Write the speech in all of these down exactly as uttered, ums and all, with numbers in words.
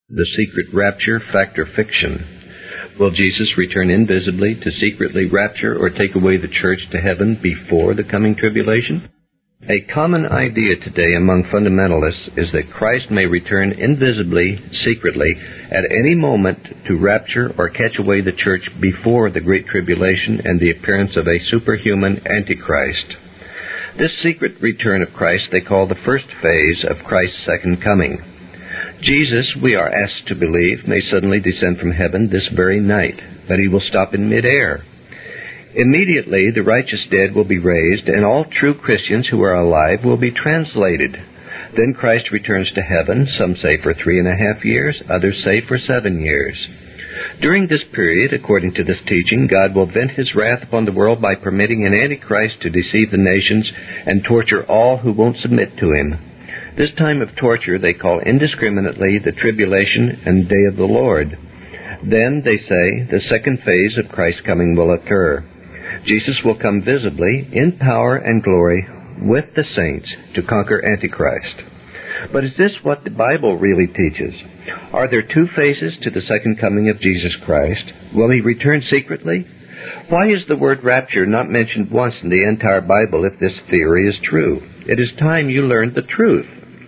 The secret rapture, fact or fiction? Will Jesus return invisibly to secretly rapture or take away the church to heaven before the coming tribulation? A common idea today among fundamentalists is that Christ may return invisibly, secretly, at any moment to rapture or catch away the church before the Great Tribulation and the appearance of a superhuman Antichrist. This secret return of Christ they call the first phase of Christ's second coming. Jesus, we are asked to believe, may suddenly descend from heaven this very night, but he will stop in midair. Immediately, the righteous dead will be raised, and all true Christians who are alive will be translated. Then Christ returns to heaven, some say for three and a half years, others say for seven years. During this period, according to this teaching, God will vent his wrath upon the world by permitting an Antichrist to deceive the nations and torture all who won't submit to him. This time of torture they call indiscriminately the tribulation and day of the Lord. Then, they say, the second phase of Christ's coming will occur. Jesus will come visibly, in power and glory, with the saints to conquer Antichrist. But is this what the Bible really teaches? Are there two phases to the second coming of Jesus Christ? Will he return secretly? Why is the word rapture not mentioned once in the entire Bible if this theory is true? It is time you learned the truth.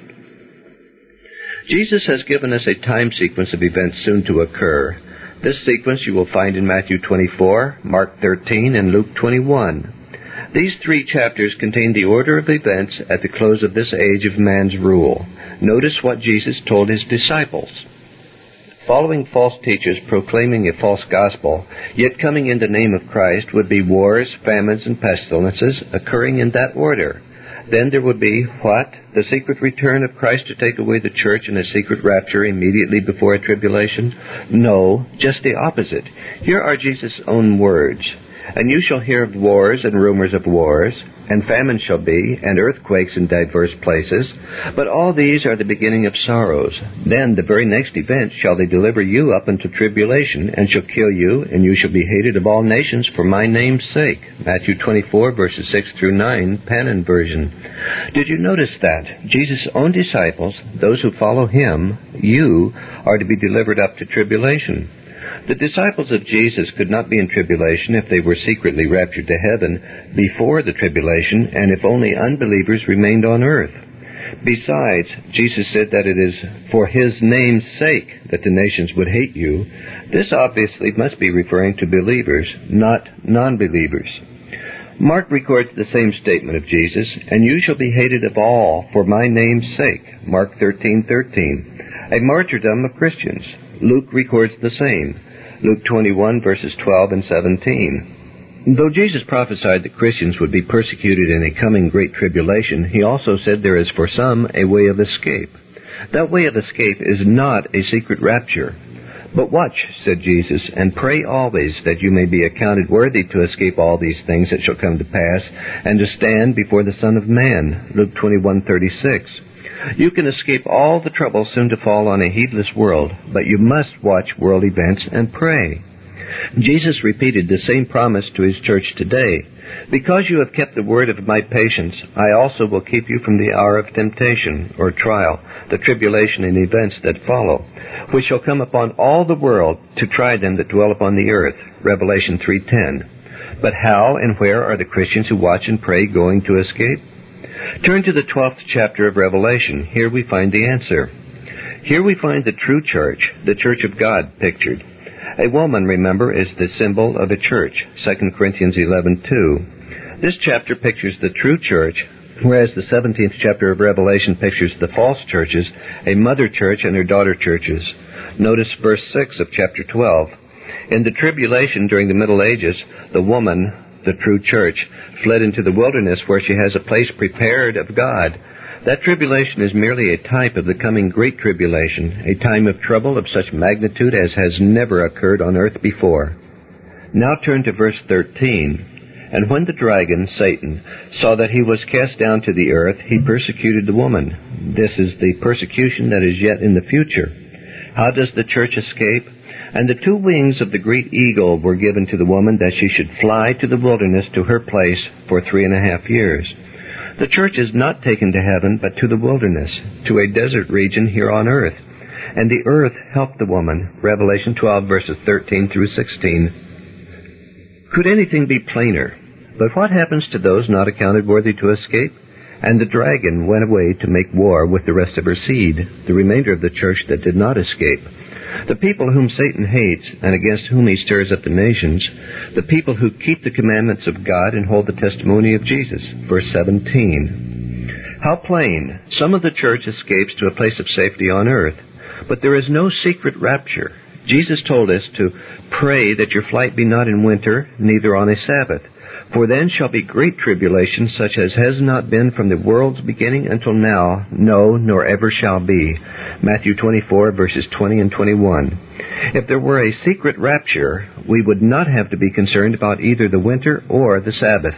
Jesus has given us a time sequence of events soon to occur. This sequence you will find in Matthew twenty-four, Mark thirteen, and Luke twenty-one. These three chapters contain the order of events at the close of this age of man's rule. Notice what Jesus told his disciples. Following false teachers proclaiming a false gospel, yet coming in the name of Christ, would be wars, famines, and pestilences occurring in that order. Then there would be, what? The secret return of Christ to take away the church in a secret rapture immediately before a tribulation? No, just the opposite. Here are Jesus' own words. And you shall hear of wars and rumors of wars, and famine shall be, and earthquakes in divers places. But all these are the beginning of sorrows. Then the very next event shall they deliver you up unto tribulation, and shall kill you, and you shall be hated of all nations for my name's sake. Matthew twenty-four, verses six through nine, Panin version. Did you notice that? Jesus' own disciples, those who follow him, you, are to be delivered up to tribulation. The disciples of Jesus could not be in tribulation if they were secretly raptured to heaven before the tribulation, and if only unbelievers remained on earth. Besides, Jesus said that it is for his name's sake that the nations would hate you. This obviously must be referring to believers, not non-believers. Mark records the same statement of Jesus, and you shall be hated of all for my name's sake. Mark thirteen thirteen. A martyrdom of Christians. Luke records the same. Luke twenty-one, verses twelve and seventeen. Though Jesus prophesied that Christians would be persecuted in a coming great tribulation, he also said there is for some a way of escape. That way of escape is not a secret rapture. But watch, said Jesus, and pray always that you may be accounted worthy to escape all these things that shall come to pass, and to stand before the Son of Man. Luke twenty-one thirty-six. You can escape all the trouble soon to fall on a heedless world, but you must watch world events and pray. Jesus repeated the same promise to his church today. Because you have kept the word of my patience, I also will keep you from the hour of temptation, or trial, the tribulation and events that follow, which shall come upon all the world to try them that dwell upon the earth. Revelation three ten. But how and where are the Christians who watch and pray going to escape? Turn to the twelfth chapter of Revelation. Here we find the answer. Here we find the true church, the church of God, pictured. A woman, remember, is the symbol of a church, Second Corinthians eleven two. This chapter pictures the true church, whereas the seventeenth chapter of Revelation pictures the false churches, a mother church and her daughter churches. Notice verse six of chapter twelve. In the tribulation during the Middle Ages, the woman, the true church, fled into the wilderness where she has a place prepared of God. That tribulation is merely a type of the coming great tribulation, a time of trouble of such magnitude as has never occurred on earth before. Now turn to verse thirteen. And when the dragon, Satan, saw that he was cast down to the earth, he persecuted the woman. This is the persecution that is yet in the future. How does the church escape? And the two wings of the great eagle were given to the woman, that she should fly to the wilderness to her place for three and a half years. The church is not taken to heaven, but to the wilderness, to a desert region here on earth. and the earth helped the woman. Revelation twelve, verses thirteen through sixteen. Could anything be plainer? But what happens to those not accounted worthy to escape? And the dragon went away to make war with the rest of her seed, the remainder of the church that did not escape. The people whom Satan hates, and against whom he stirs up the nations, the people who keep the commandments of God and hold the testimony of Jesus. Verse seventeen. How plain! Some of the church escapes to a place of safety on earth, but there is no secret rapture. Jesus told us to pray that your flight be not in winter, neither on a Sabbath. For then shall be great tribulation, such as has not been from the world's beginning until now, no, nor ever shall be. Matthew twenty-four, verses twenty and twenty-one. If there were a secret rapture, we would not have to be concerned about either the winter or the Sabbath.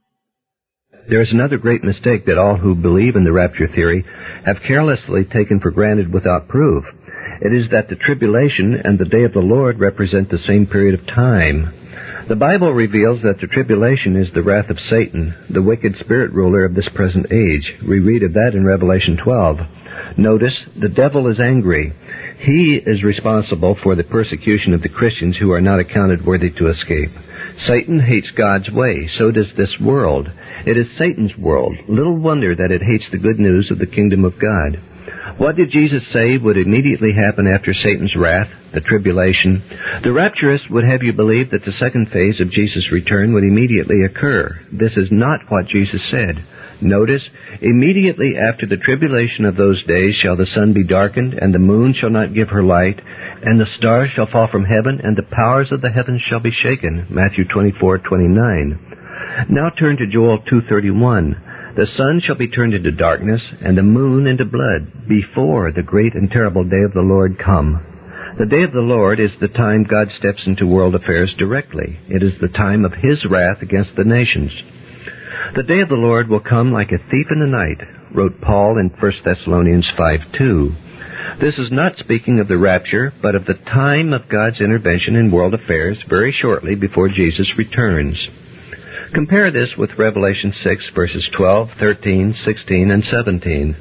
There is another great mistake that all who believe in the rapture theory have carelessly taken for granted without proof. It is that the tribulation and the day of the Lord represent the same period of time. The Bible reveals that the tribulation is the wrath of Satan, the wicked spirit ruler of this present age. We read of that in Revelation twelve. Notice, the devil is angry. He is responsible for the persecution of the Christians who are not accounted worthy to escape. Satan hates God's way. So does this world. It is Satan's world. Little wonder that it hates the good news of the kingdom of God. What did Jesus say would immediately happen after Satan's wrath, the tribulation? The rapturist would have you believe that the second phase of Jesus' return would immediately occur. This is not what Jesus said. Notice, immediately after the tribulation of those days shall the sun be darkened, and the moon shall not give her light, and the stars shall fall from heaven, and the powers of the heavens shall be shaken. Matthew twenty-four twenty-nine. Now turn to Joel two thirty-one. The sun shall be turned into darkness, and the moon into blood, before the great and terrible day of the Lord come. The day of the Lord is the time God steps into world affairs directly. It is the time of His wrath against the nations. The day of the Lord will come like a thief in the night, wrote Paul in First Thessalonians five two. This is not speaking of the rapture, but of the time of God's intervention in world affairs very shortly before Jesus returns. Compare this with Revelation six, verses twelve, thirteen, sixteen, and seventeen.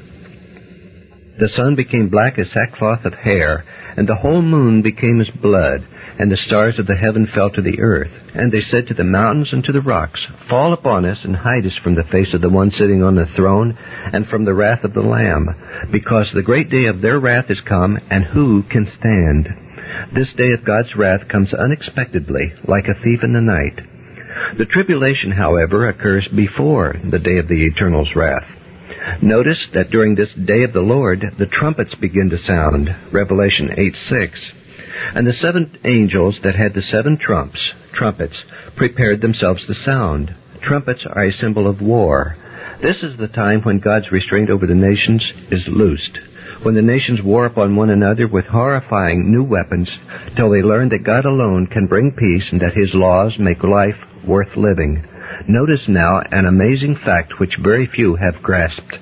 The sun became black as sackcloth of hair, and the whole moon became as blood, and the stars of the heaven fell to the earth. And they said to the mountains and to the rocks, Fall upon us, and hide us from the face of the one sitting on the throne, and from the wrath of the Lamb, because the great day of their wrath is come, and who can stand? This day of God's wrath comes unexpectedly, like a thief in the night. The tribulation, however, occurs before the day of the Eternal's wrath. Notice that during this day of the Lord, the trumpets begin to sound, Revelation eight six. And the seven angels that had the seven trumps, trumpets, prepared themselves to sound. Trumpets are a symbol of war. This is the time when God's restraint over the nations is loosed, when the nations war upon one another with horrifying new weapons, till they learn that God alone can bring peace and that His laws make life worth living. Notice now an amazing fact which very few have grasped.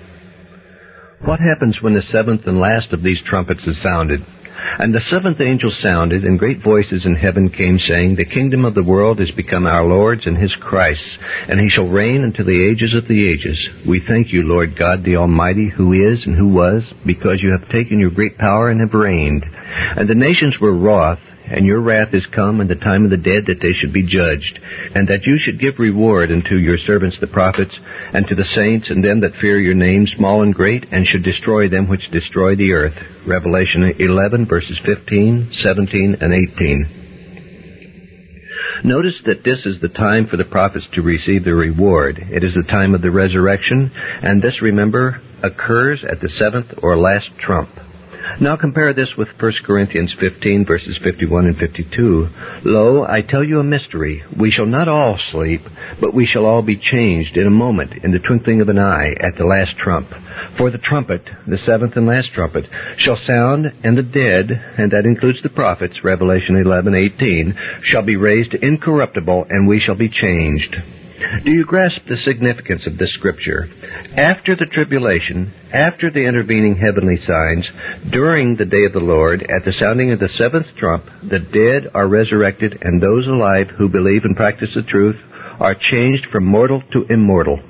What happens when the seventh and last of these trumpets is sounded? And the seventh angel sounded, and great voices in heaven came, saying, The kingdom of the world is become our Lord's and His Christ's, and He shall reign unto the ages of the ages. We thank you, Lord God the Almighty, who is and who was, because you have taken your great power and have reigned. And the nations were wroth, and your wrath is come, and the time of the dead that they should be judged, and that you should give reward unto your servants the prophets, and to the saints, and them that fear your name, small and great, and should destroy them which destroy the earth. Revelation eleven, verses fifteen, seventeen, and eighteen. Notice that this is the time for the prophets to receive their reward. It is the time of the resurrection, and this, remember, occurs at the seventh or last trump. Now compare this with First Corinthians fifteen, verses fifty-one and fifty-two. Lo, I tell you a mystery. We shall not all sleep, but we shall all be changed in a moment, in the twinkling of an eye, at the last trump. For the trumpet, the seventh and last trumpet, shall sound, and the dead, and that includes the prophets, Revelation eleven eighteen, shall be raised incorruptible, and we shall be changed. Do you grasp the significance of this scripture? After the tribulation, after the intervening heavenly signs, during the day of the Lord, at the sounding of the seventh trump, the dead are resurrected, and those alive who believe and practice the truth are changed from mortal to immortal.